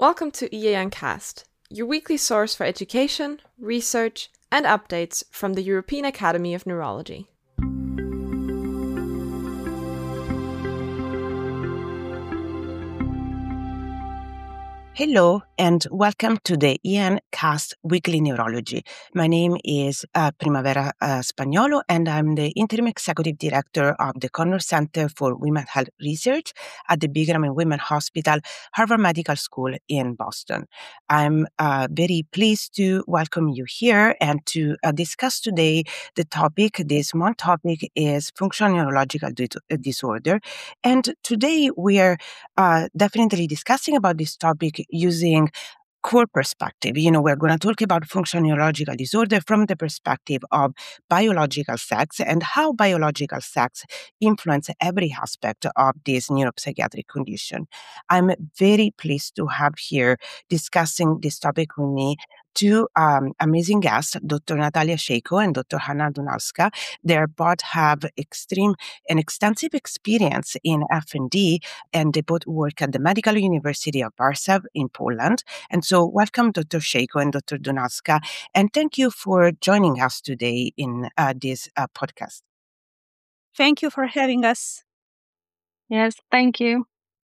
Welcome to EAN Cast, your weekly source for education, research, and updates from the European Academy of Neurology. Hello and welcome to the EAN Cast Weekly Neurology. My name is Primavera Spagnolo and I'm the Interim Executive Director of the Connor Center for Women's Health Research at the Brigham and Women's Hospital, Harvard Medical School in Boston. I'm very pleased to welcome you here and to discuss today the topic. This one topic is functional neurological disorder. And today we are definitely discussing about this topic using core perspective. We're going to talk about functional neurological disorder from the perspective of biological sex and how biological sex influence every aspect of this neuropsychiatric condition. I'm very pleased to have here discussing this topic with me two amazing guests, Dr. Natalia Sheiko and Dr. Hanna Dunalska. They both have extensive experience in FND, and they both work at the Medical University of Warsaw in Poland. And so welcome, Dr. Sheiko and Dr. Dunalska, and thank you for joining us today in this podcast. Thank you for having us. Yes, thank you.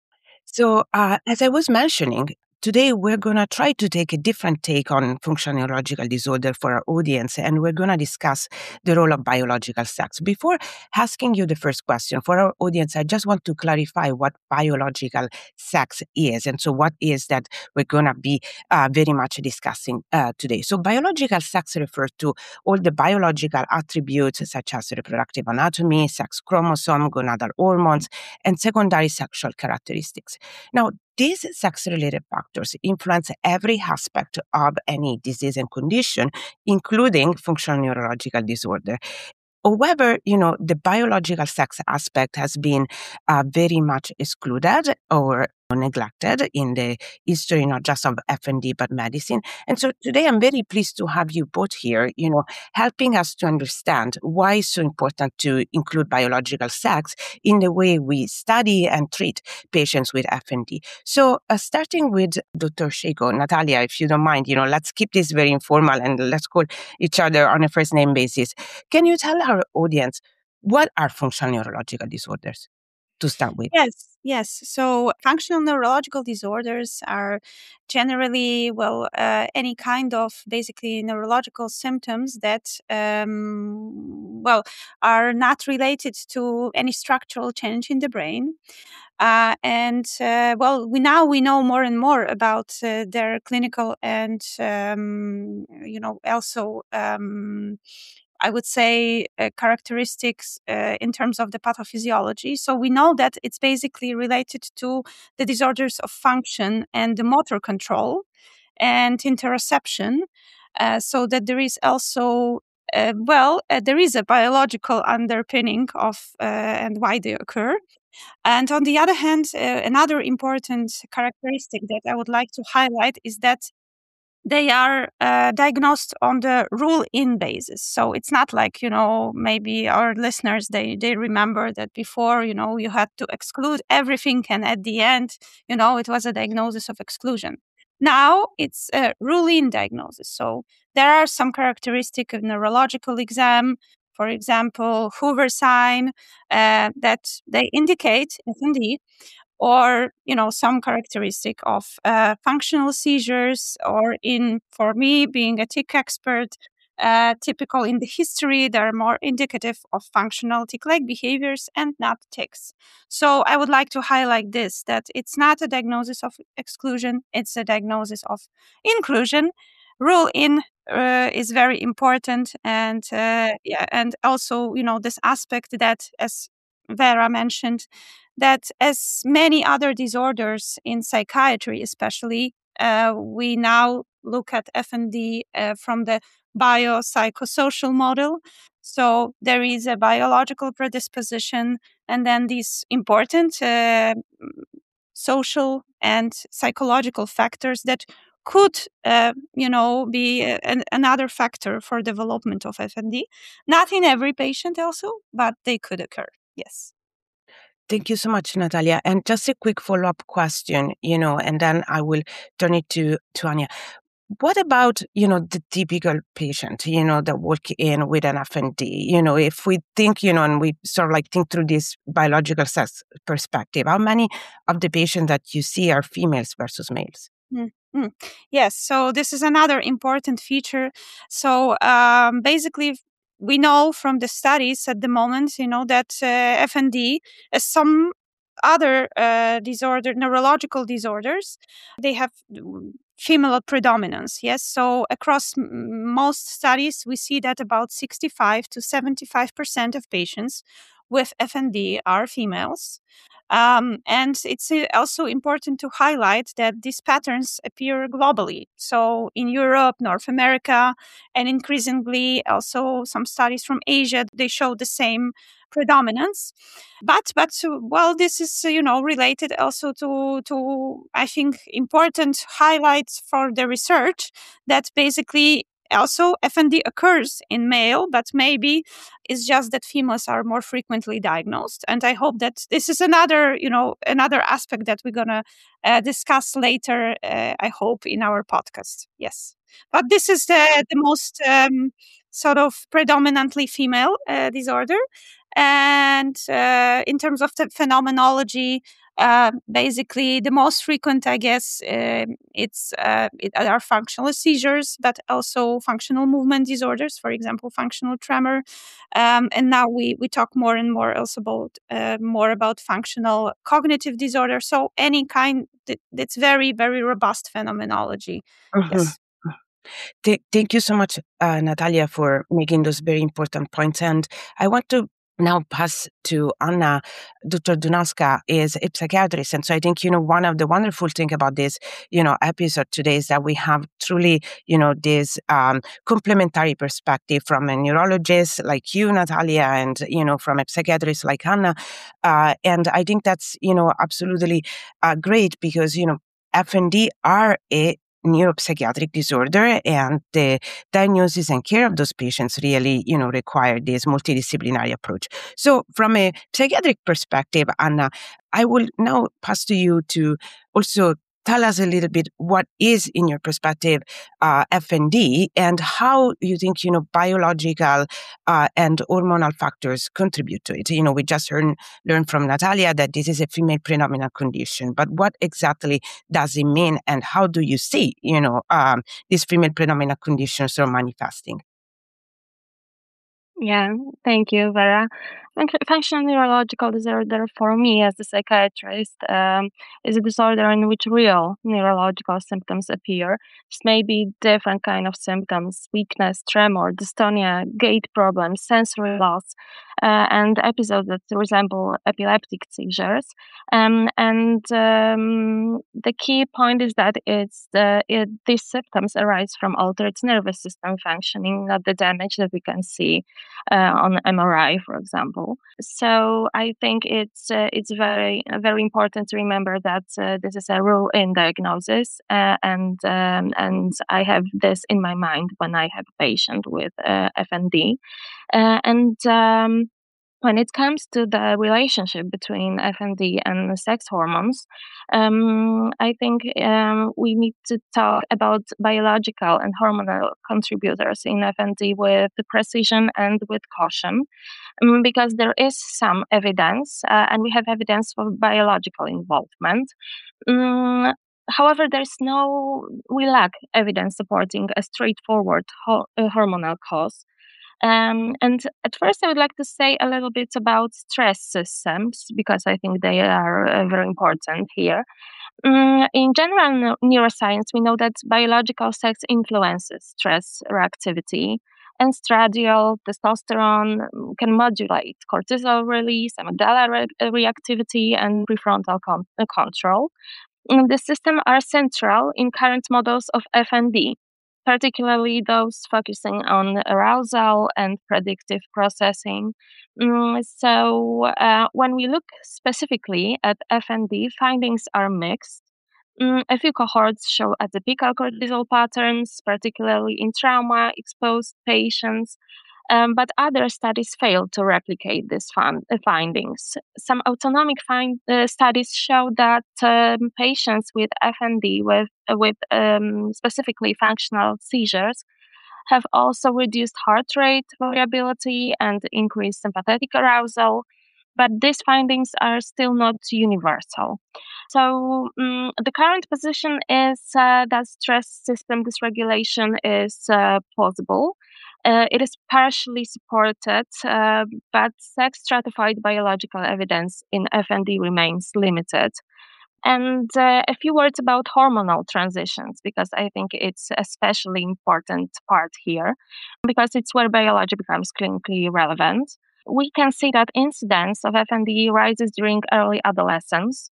So as I was mentioning, today we're going to try to take a different take on functional neurological disorder for our audience, and we're going to discuss the role of biological sex. Before asking you the first question, for our audience, I just want to clarify what biological sex is. And so what is that we're going to be very much discussing today. So biological sex refers to all the biological attributes such as reproductive anatomy, sex chromosome, gonadal hormones, and secondary sexual characteristics. Now, these sex-related factors influence every aspect of any disease and condition, including functional neurological disorder. However, the biological sex aspect has been very much excluded or neglected in the history, not just of FND, but medicine. And so today I'm very pleased to have you both here, helping us to understand why it's so important to include biological sex in the way we study and treat patients with FND. So starting with Dr. Sheiko, Natalia, if you don't mind, let's keep this very informal and let's call each other on a first name basis. Can you tell our audience what are functional neurological disorders to start with? Yes. So functional neurological disorders are generally, any kind of basically neurological symptoms that, are not related to any structural change in the brain. We know more and more about their clinical and, also, I would say, characteristics in terms of the pathophysiology. So we know that it's basically related to the disorders of function and the motor control and interoception. So that there is also, there is a biological underpinning of and why they occur. And on the other hand, another important characteristic that I would like to highlight is that they are diagnosed on the rule-in basis. So it's not like, maybe our listeners, they remember that before, you had to exclude everything. And at the end, it was a diagnosis of exclusion. Now it's a rule-in diagnosis. So there are some characteristics of neurological exam, for example, Hoover sign, that they indicate FND, or some characteristic of functional seizures, or for me being a tic expert, typical in the history, they're more indicative of functional tic-like behaviors and not tics. So I would like to highlight this, that it's not a diagnosis of exclusion, it's a diagnosis of inclusion. Rule in is very important, and and also this aspect that, as Vera mentioned, that as many other disorders in psychiatry especially, we now look at FND from the biopsychosocial model. So there is a biological predisposition, and then these important social and psychological factors that could, be another factor for development of FND. Not in every patient also, but they could occur. Yes. Thank you so much, Natalia. And just a quick follow-up question, and then I will turn it to Anya. What about, the typical patient, that walk in with an FND? If we think, and we sort of like think through this biological sex perspective, how many of the patients that you see are females versus males? Yes, so this is another important feature. So basically, we know from the studies at the moment, that FND, as some other neurological disorders, they have female predominance. Yes, so across most studies, we see that about 65 to 75% of patients with FND are females. And it's also important to highlight that these patterns appear globally. So in Europe, North America, and increasingly also some studies from Asia, they show the same predominance. But well, this is related also to I think important highlights for the research that basically also FND occurs in male, but maybe it's just that females are more frequently diagnosed. And I hope that this is another aspect that we're gonna discuss later. I hope in our podcast. Yes, but this is the most sort of predominantly female disorder. And in terms of the phenomenology, basically the most frequent, I guess, are functional seizures, but also functional movement disorders, for example, functional tremor. And now we talk more and more also about functional cognitive disorder. So any kind that's very, very robust phenomenology. Mm-hmm. Yes. Thank you so much, Natalia, for making those very important points. And I want to now pass to Anna. Dr. Dunalska is a psychiatrist. And so I think, one of the wonderful things about this, episode today is that we have truly, this complementary perspective from a neurologist like you, Natalia, and, from a psychiatrist like Anna. And I think that's, absolutely great because, FND are a neuropsychiatric disorder, and the diagnosis and care of those patients really, require this multidisciplinary approach. So from a psychiatric perspective, Anna, I will now pass to you to also tell us a little bit what is, in your perspective, FND, and how you think, biological and hormonal factors contribute to it. We just learned from Natalia that this is a female predominant condition, but what exactly does it mean, and how do you see, these female predominant conditions are manifesting? Yeah, thank you, Vera. Functional neurological disorder, for me as a psychiatrist, is a disorder in which real neurological symptoms appear. This may be different kind of symptoms: weakness, tremor, dystonia, gait problems, sensory loss, and episodes that resemble epileptic seizures. The key point is that these symptoms arise from altered nervous system functioning, not the damage that we can see on MRI, for example. So I think it's very very important to remember that this is a rule in diagnosis, and I have this in my mind when I have a patient with FND, when it comes to the relationship between FND and sex hormones, I think we need to talk about biological and hormonal contributors in FND with precision and with caution, because there is some evidence, and we have evidence for biological involvement. However, we lack evidence supporting a straightforward hormonal cause. And at first, I would like to say a little bit about stress systems, because I think they are very important here. In general neuroscience, we know that biological sex influences stress reactivity, and estradiol, testosterone can modulate cortisol release, amygdala reactivity, and prefrontal control. The systems are central in current models of FND, particularly those focusing on arousal and predictive processing. So when we look specifically at FND, findings are mixed. A few cohorts show atypical cortisol patterns, particularly in trauma-exposed patients. but other studies fail to replicate these findings. Some autonomic studies show that patients with FND with specifically functional seizures have also reduced heart rate variability and increased sympathetic arousal, but these findings are still not universal. So the current position is that stress system dysregulation is plausible. It is partially supported, but sex-stratified biological evidence in FND remains limited. And a few words about hormonal transitions, because I think it's especially important part here, because it's where biology becomes clinically relevant. We can see that incidence of FND rises during early adolescence.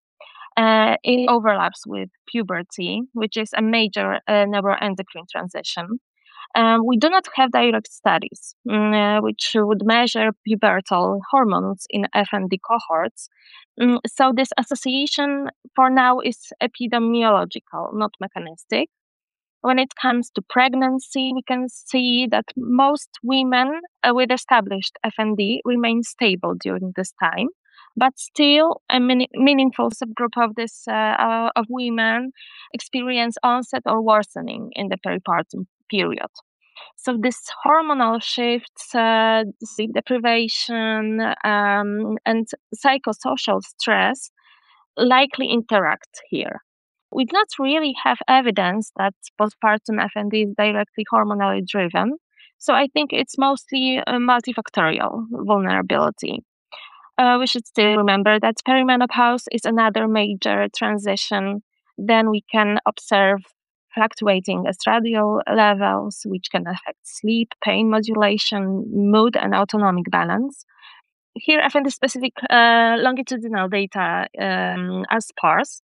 It overlaps with puberty, which is a major neuroendocrine transition. We do not have direct studies which would measure pubertal hormones in FND cohorts. So this association for now is epidemiological, not mechanistic. When it comes to pregnancy, we can see that most women with established FND remain stable during this time, but still a meaningful subgroup of this of women experience onset or worsening in the peripartum period. So this hormonal shifts, sleep deprivation, and psychosocial stress likely interact here. We do not really have evidence that postpartum FND is directly hormonally driven. So I think it's mostly a multifactorial vulnerability. We should still remember that perimenopause is another major transition. Then we can observe fluctuating estradiol levels, which can affect sleep, pain modulation, mood, and autonomic balance. Here, I find the specific longitudinal data are sparse.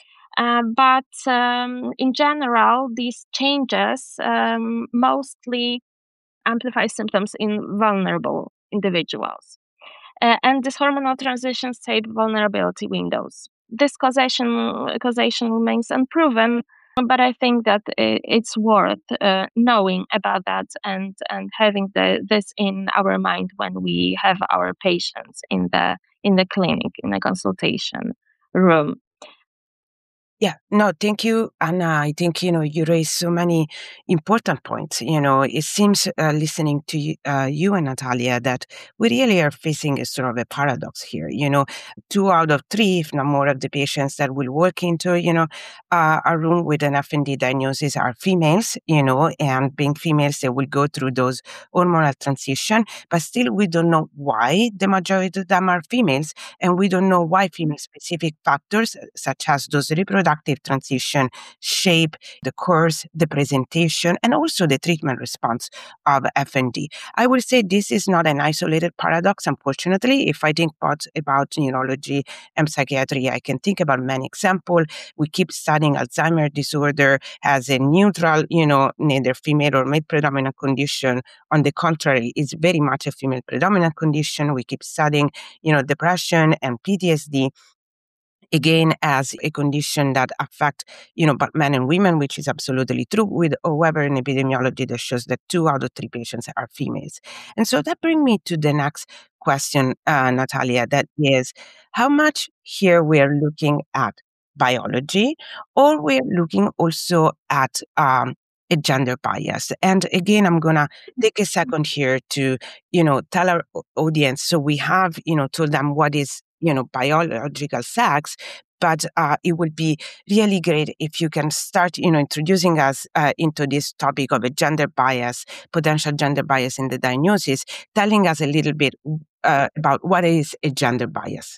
But in general, these changes mostly amplify symptoms in vulnerable individuals. And these hormonal transitions save vulnerability windows. This causation remains unproven, but I think that it's worth knowing about that and having this in our mind when we have our patients in the clinic, in the consultation room. Yeah, no, thank you, Anna. I think, you raised so many important points. It seems listening to you and Natalia that we really are facing a sort of a paradox here. 2 out of 3, if not more, of the patients that will walk into, a room with an FND diagnosis are females, and being females, they will go through those hormonal transition, but still we don't know why the majority of them are females, and we don't know why female-specific factors, such as those reproductive transition, shape the course, the presentation, and also the treatment response of FND. I would say this is not an isolated paradox, unfortunately. If I think about neurology and psychiatry, I can think about many examples. We keep studying Alzheimer's disorder as a neutral, neither female or male predominant condition. On the contrary, it's very much a female predominant condition. We keep studying, depression and PTSD again as a condition that affect but men and women, which is absolutely true, with however an epidemiology that shows that 2 out of 3 patients are females. And so that brings me to the next question, Natalia, that is how much here we are looking at biology, or we're looking also at a gender bias. And again, I'm gonna take a second here to tell our audience, so we have told them what is biological sex, but it would be really great if you can start, introducing us into this topic of a gender bias, potential gender bias in the diagnosis, telling us a little bit about what is a gender bias.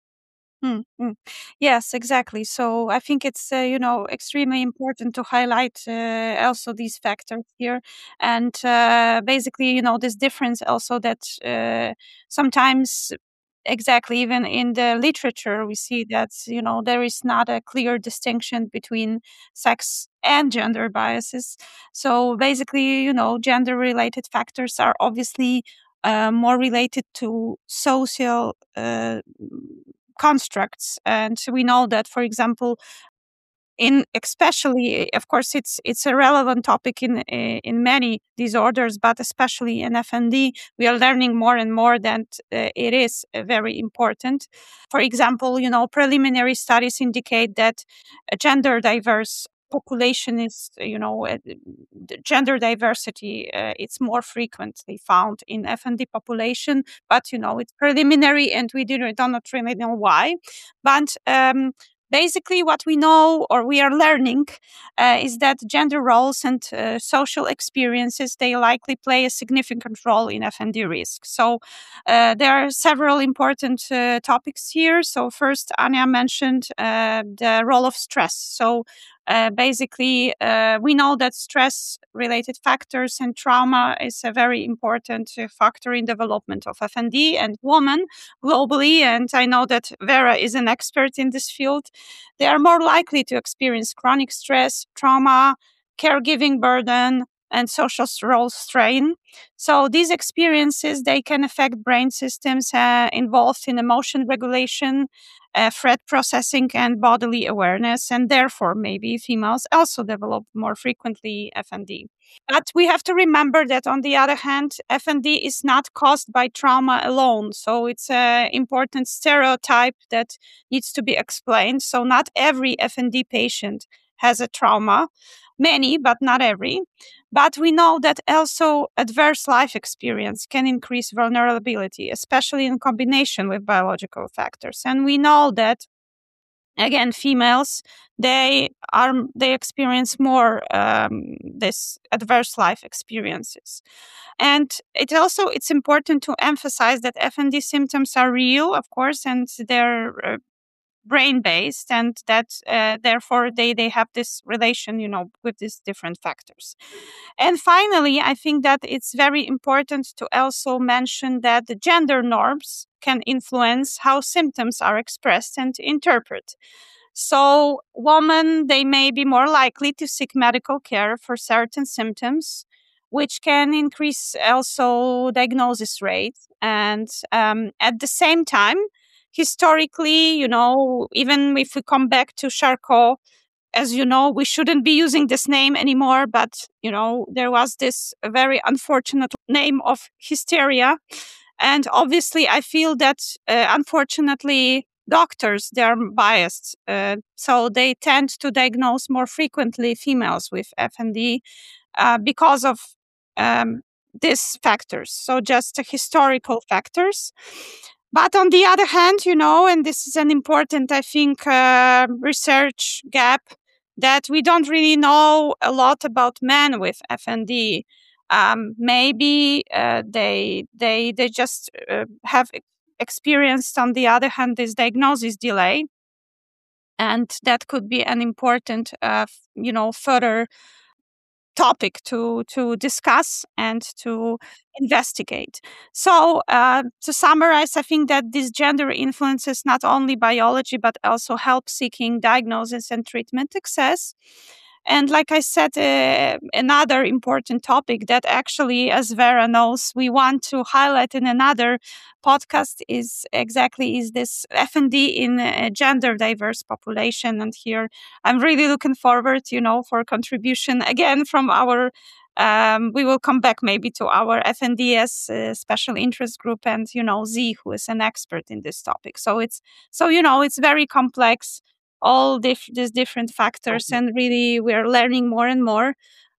Yes, exactly. So I think it's extremely important to highlight also these factors here, and basically this difference also that sometimes. Exactly. Even in the literature, we see that, there is not a clear distinction between sex and gender biases. So basically, gender-related factors are obviously more related to social constructs. And we know that, for example, especially, of course, it's a relevant topic in many disorders, but especially in FND, we are learning more and more that it is very important. For example, preliminary studies indicate that a gender diverse population is, gender diversity, it's more frequently found in FND population, but, it's preliminary and we do not really know why. But basically, what we know or we are learning is that gender roles and social experiences, they likely play a significant role in FND risk. So there are several important topics here. So first, Anya mentioned the role of stress. So basically, we know that stress-related factors and trauma is a very important factor in development of FND and women globally. And I know that Vera is an expert in this field. They are more likely to experience chronic stress, trauma, caregiving burden, and social role strain. So these experiences, they can affect brain systems involved in emotion regulation, threat processing, and bodily awareness, and therefore maybe females also develop more frequently FND. But we have to remember that on the other hand, FND is not caused by trauma alone. So it's an important stereotype that needs to be explained. So not every FND patient has a trauma. Many, but not every. But we know that also adverse life experience can increase vulnerability, especially in combination with biological factors. And we know that, again, females, they experience more this adverse life experiences. And it's important to emphasize that FND symptoms are real, of course, and they're brain-based, and that therefore they have this relation, with these different factors. And finally, I think that it's very important to also mention that the gender norms can influence how symptoms are expressed and interpreted. So women, they may be more likely to seek medical care for certain symptoms, which can increase also diagnosis rates. And at the same time, historically, even if we come back to Charcot, as you know, we shouldn't be using this name anymore, but, there was this very unfortunate name of hysteria. And obviously, I feel that, unfortunately, doctors, they are biased. So they tend to diagnose more frequently females with FND because of these factors. So just historical factors. But on the other hand, and this is an important, I think, research gap, that we don't really know a lot about men with FND. Maybe they just have experienced, on the other hand, this diagnosis delay. And that could be an important, further topic to discuss and to investigate. So to summarize, I think that this gender influences not only biology, but also help seeking diagnosis and treatment access. And like I said, another important topic that actually, as Vera knows, we want to highlight in another podcast is this FND in a gender diverse population. And here I'm really looking forward, for contribution again from our we will come back maybe to our FNDS special interest group and, Z, who is an expert in this topic. So it's very complex, all these different factors, and really we're learning more and more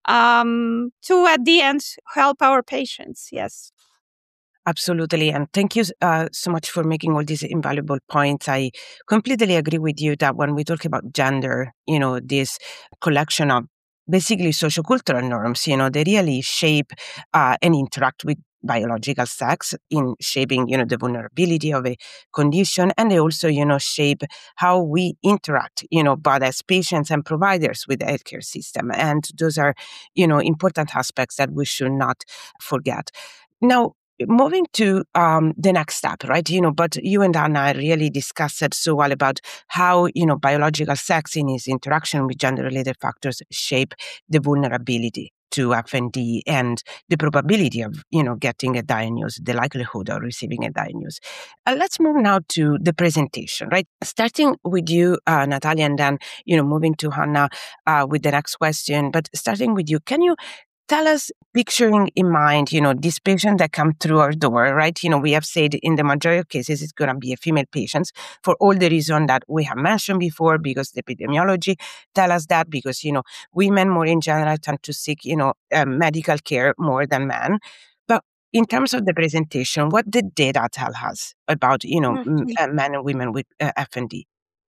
to, at the end, help our patients. Yes. Absolutely. And thank you so much for making all these invaluable points. I completely agree with you that when we talk about gender, this collection of basically sociocultural norms, they really shape and interact with biological sex in shaping, the vulnerability of a condition. And they also, shape how we interact, both as patients and providers with the healthcare system. And those are, important aspects that we should not forget. Now, moving to the next step, right? But you and Anna really discussed it so well about how, biological sex in its interaction with gender-related factors shape the vulnerability. to FND and the probability of, getting a diagnosis, the likelihood of receiving a diagnosis. Let's move now to the presentation, right? Starting with you, Natalia, and then, moving to Hannah with the next question. But starting with you, can you tell us, picturing in mind, this patient that come through our door, right? We have said in the majority of cases, it's going to be a female patient for all the reason that we have mentioned before, because the epidemiology tell us that, because, women more in general tend to seek, medical care more than men. But in terms of the presentation, what the data tell us about, men and women with FND?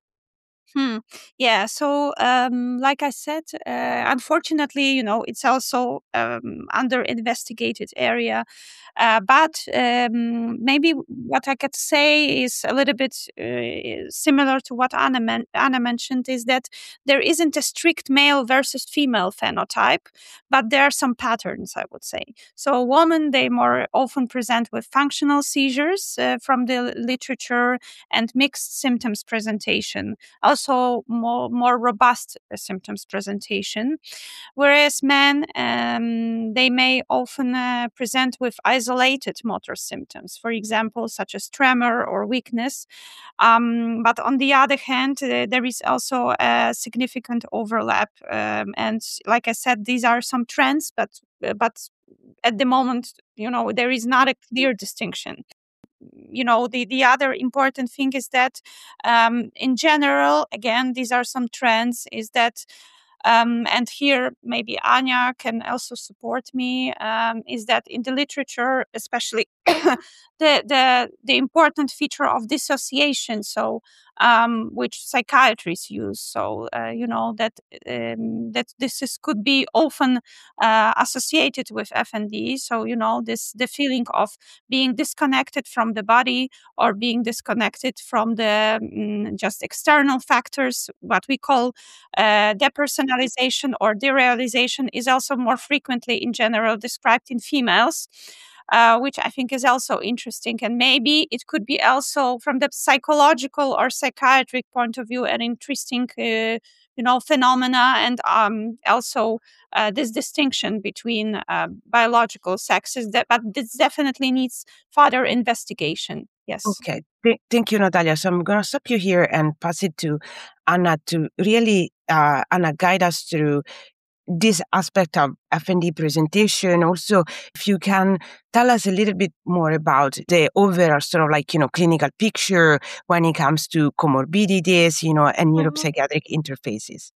Yeah. So, like I said, unfortunately, it's also under investigated area. But maybe what I could say is a little bit similar to what Anna mentioned, is that there isn't a strict male versus female phenotype, but there are some patterns, I would say. So, women, they more often present with functional seizures from the literature and mixed symptoms presentation. Also more robust symptoms presentation, whereas men, they may often present with isolated motor symptoms, for example, such as tremor or weakness. But on the other hand, there is also a significant overlap. And like I said, these are some trends, but at the moment, there is not a clear distinction. The other important thing is that in general, again, these are some trends, is that and here maybe Anya can also support me, is that in the literature, especially the important feature of dissociation, so which psychiatrists use, so that could be often associated with FND. So the feeling of being disconnected from the body, or being disconnected from the just external factors, what we call depersonalization or derealization, is also more frequently in general described in females, which I think is also interesting. And maybe it could be also from the psychological or psychiatric point of view an interesting phenomena, and also this distinction between biological sexes, but this definitely needs further investigation. Yes. Okay. Thank you, Natalia. So I'm going to stop you here and pass it to Anna to really, Anna, guide us through this aspect of FND presentation. Also, if you can tell us a little bit more about the overall sort of clinical picture when it comes to comorbidities, and neuropsychiatric interfaces.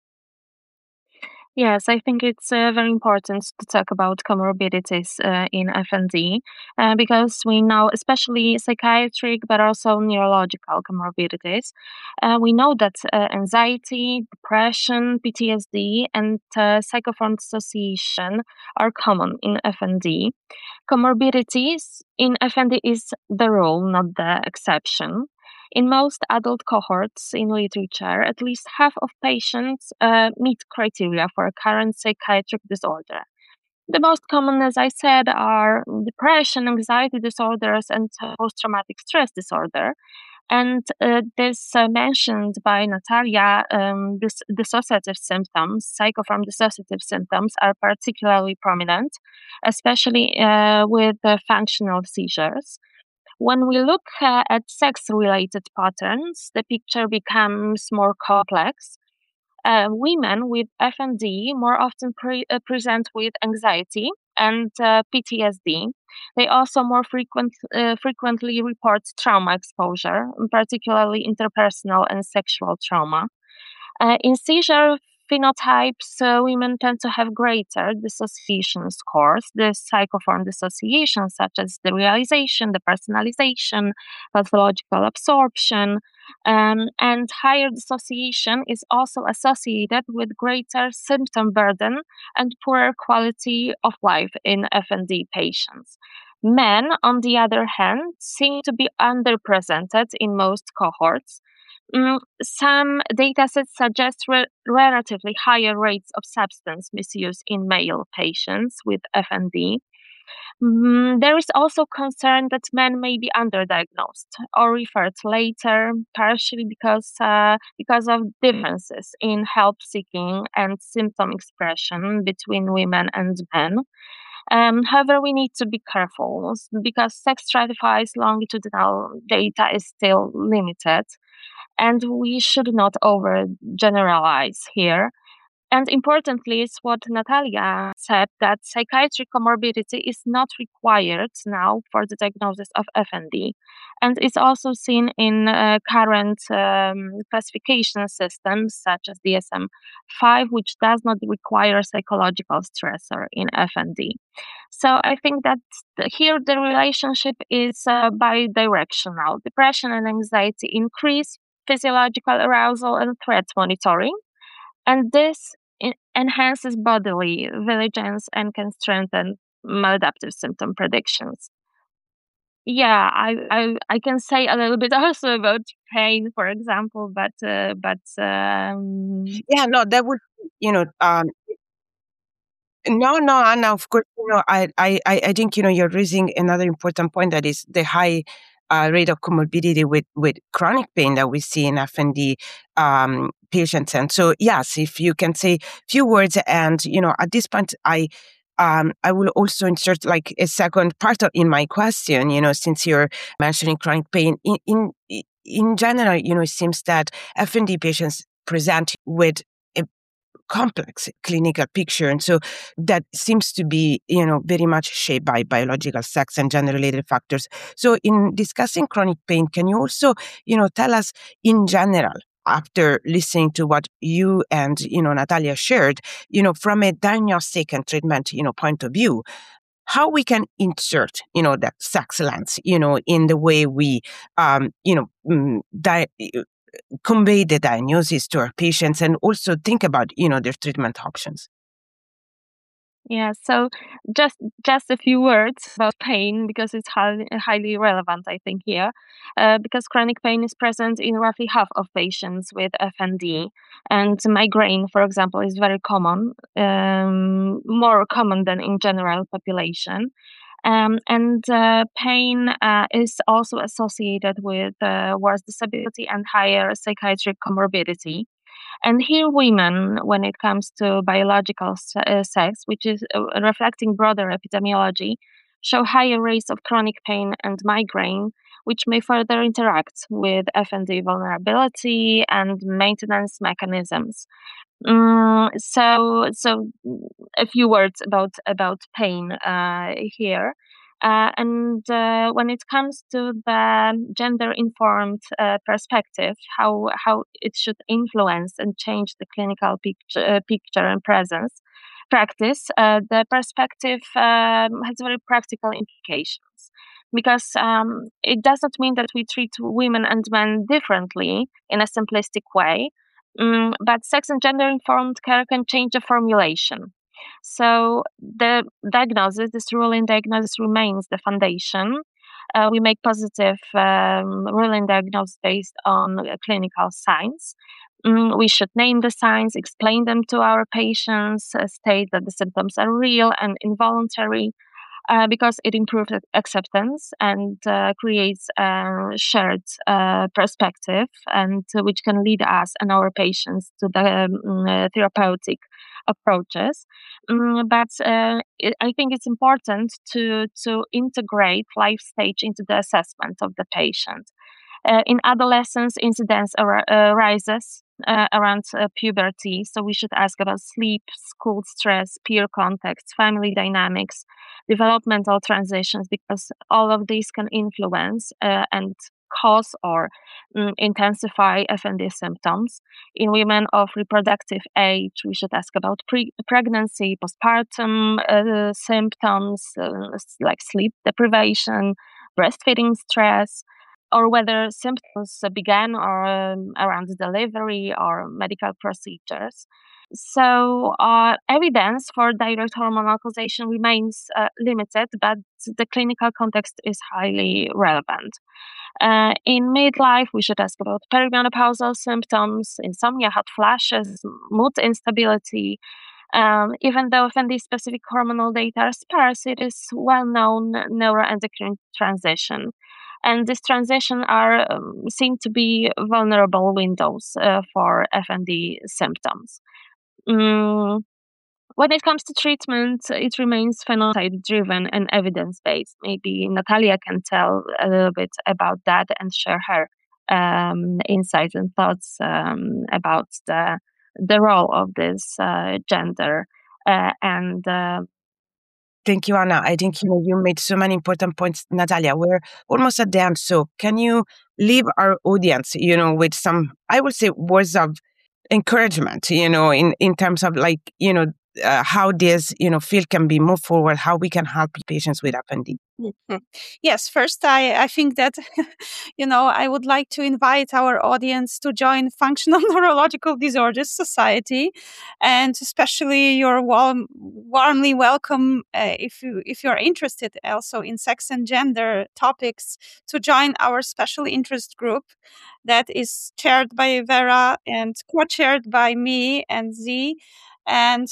Yes, I think it's very important to talk about comorbidities in FND because we know, especially psychiatric, but also neurological comorbidities. We know that anxiety, depression, PTSD, and psychoform dissociation are common in FND. Comorbidities in FND is the rule, not the exception. In most adult cohorts in literature, at least half of patients meet criteria for a current psychiatric disorder. The most common, as I said, are depression, anxiety disorders, and post-traumatic stress disorder. And this mentioned by Natalia, this dissociative symptoms, psychoform dissociative symptoms, are particularly prominent, especially with functional seizures. When we look at sex-related patterns, the picture becomes more complex. Women with FND more often present with anxiety and PTSD. They also more frequently report trauma exposure, particularly interpersonal and sexual trauma. In seizure phenotypes, women tend to have greater dissociation scores, the psychoform dissociation, such as the realization, the personalization, pathological absorption, and higher dissociation is also associated with greater symptom burden and poorer quality of life in FND patients. Men, on the other hand, seem to be underrepresented in most cohorts. Some datasets suggest relatively higher rates of substance misuse in male patients with FND. There is also concern that men may be underdiagnosed or referred later, partially because of differences in help seeking and symptom expression between women and men. However, we need to be careful because sex stratified longitudinal data is still limited, and we should not overgeneralize here. And importantly, is what Natalia said, that psychiatric comorbidity is not required now for the diagnosis of FND. And it's also seen in current classification systems such as DSM-5, which does not require psychological stressor in FND. So I think that here the relationship is bidirectional. Depression and anxiety increase physiological arousal and threat monitoring, and this enhances bodily vigilance and can strengthen maladaptive symptom predictions. Yeah, I can say a little bit also about pain, for example, but Yeah, no, that would, you know, no, no, Anna, of course, I think, you're raising another important point, that is the high rate of comorbidity with chronic pain that we see in FND patients. And so, yes, if you can say a few words, and, at this point, I will also insert like a second part in my question, since you're mentioning chronic pain. In general, it seems that FND patients present with a complex clinical picture. And so that seems to be, very much shaped by biological, sex, and gender-related factors. So in discussing chronic pain, can you also, tell us in general, after listening to what you and, Natalia shared, from a diagnostic and treatment, point of view, how we can insert, that sex lens, in the way we, convey the diagnosis to our patients, and also think about, their treatment options. Yeah, so just a few words about pain, because it's highly relevant, I think, here. Because chronic pain is present in roughly half of patients with FND, and migraine, for example, is very common, more common than in general population. And pain is also associated with worse disability and higher psychiatric comorbidity. And here, women, when it comes to biological sex, which is reflecting broader epidemiology, show higher rates of chronic pain and migraine, which may further interact with FND vulnerability and maintenance mechanisms. So a few words about pain here. And when it comes to the gender-informed perspective, how it should influence and change the clinical picture and practice, the perspective has very practical implications. Because it does not mean that we treat women and men differently in a simplistic way, but sex and gender-informed care can change the formulation. So the diagnosis, this rule-in diagnosis, remains the foundation. We make positive rule-in diagnosis based on clinical signs. We should name the signs, explain them to our patients, state that the symptoms are real and involuntary, because it improves acceptance and creates a shared perspective, and which can lead us and our patients to the therapeutic approaches. But I think it's important to integrate life stage into the assessment of the patient. In adolescence, incidence rises around puberty, so we should ask about sleep, school stress, peer context, family dynamics, developmental transitions, because all of these can influence and cause or intensify FND symptoms. In women of reproductive age, we should ask about pregnancy, postpartum symptoms like sleep deprivation, breastfeeding stress, or whether symptoms began or around delivery or medical procedures. So evidence for direct hormonal causation remains limited, but the clinical context is highly relevant. In midlife, we should ask about perimenopausal symptoms, insomnia, hot flashes, mood instability, Even though FND-specific hormonal data are sparse, it is well-known neuroendocrine transition. And this transition are seen to be vulnerable windows for FND symptoms. When it comes to treatment, it remains phenotype-driven and evidence-based. Maybe Natalia can tell a little bit about that and share her insights and thoughts about the role of this gender and Thank you, Anna. I think you made so many important points. Natalia, we're almost at the end. So can you leave our audience, with some, I would say, words of encouragement, in terms of how this, field can be moved forward, how we can help patients with FND? Mm-hmm. Yes, first, I think that, I would like to invite our audience to join Functional Neurological Disorders Society, and especially you're warmly welcome if you're interested also in sex and gender topics to join our special interest group that is chaired by Vera and co-chaired by me and Z. And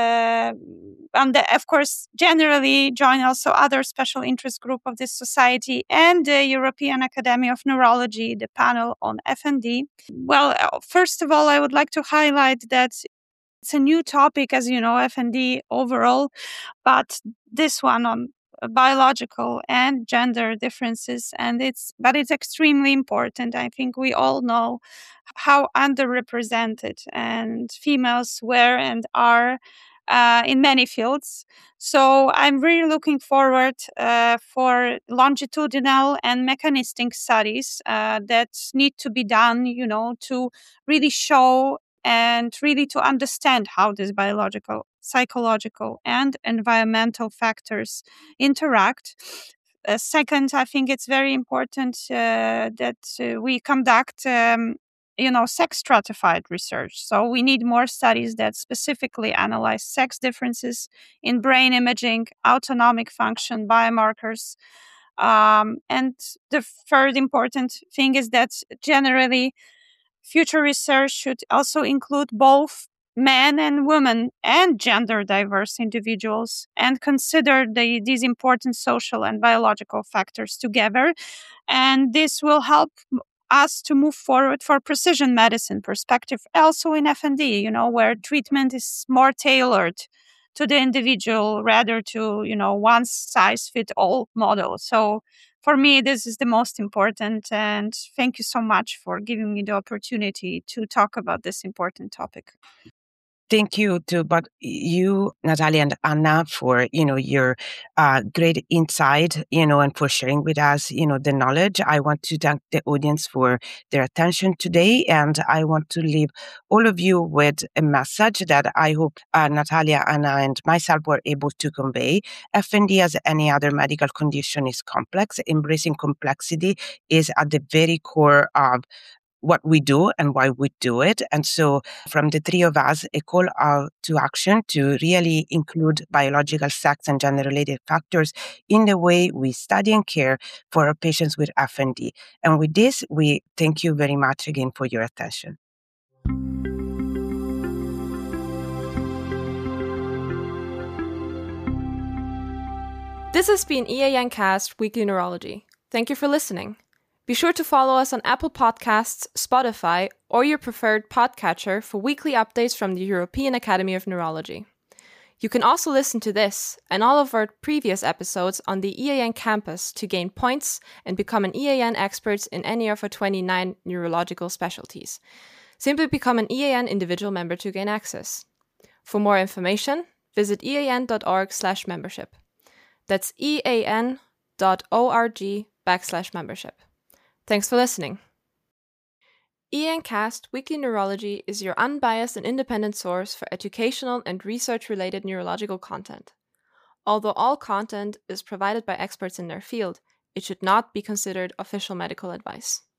of course, generally join also other special interest group of this society and the European Academy of Neurology, the panel on FND. Well, first of all, I would like to highlight that it's a new topic, as you know, FND overall, but this one on biological and gender differences, it's extremely important. I think we all know how underrepresented and females were and are in many fields. So I'm really looking forward for longitudinal and mechanistic studies that need to be done, to really show and really to understand how these biological, psychological, and environmental factors interact. Second, I think it's very important that we conduct sex stratified research. So we need more studies that specifically analyze sex differences in brain imaging, autonomic function, biomarkers. And the third important thing is that generally future research should also include both men and women and gender diverse individuals and consider these important social and biological factors together. And this will help us to move forward for precision medicine perspective also in FND, where treatment is more tailored to the individual rather to, one size fit all model. So for me, this is the most important. And thank you so much for giving me the opportunity to talk about this important topic. Thank you to both you, Natalia and Anna, for, your great insight, and for sharing with us, the knowledge. I want to thank the audience for their attention today. And I want to leave all of you with a message that I hope Natalia, Anna, and myself were able to convey. FND, as any other medical condition, is complex. Embracing complexity is at the very core of what we do and why we do it. And so from the three of us, a call out to action to really include biological, sex, and gender-related factors in the way we study and care for our patients with FND. And with this, we thank you very much again for your attention. This has been EAN Cast Weekly Neurology. Thank you for listening. Be sure to follow us on Apple Podcasts, Spotify, or your preferred podcatcher for weekly updates from the European Academy of Neurology. You can also listen to this and all of our previous episodes on the EAN campus to gain points and become an EAN expert in any of our 29 neurological specialties. Simply become an EAN individual member to gain access. For more information, visit ean.org/membership. That's ean.org/membership. Thanks for listening. EAN Cast Weekly Neurology is your unbiased and independent source for educational and research-related neurological content. Although all content is provided by experts in their field, it should not be considered official medical advice.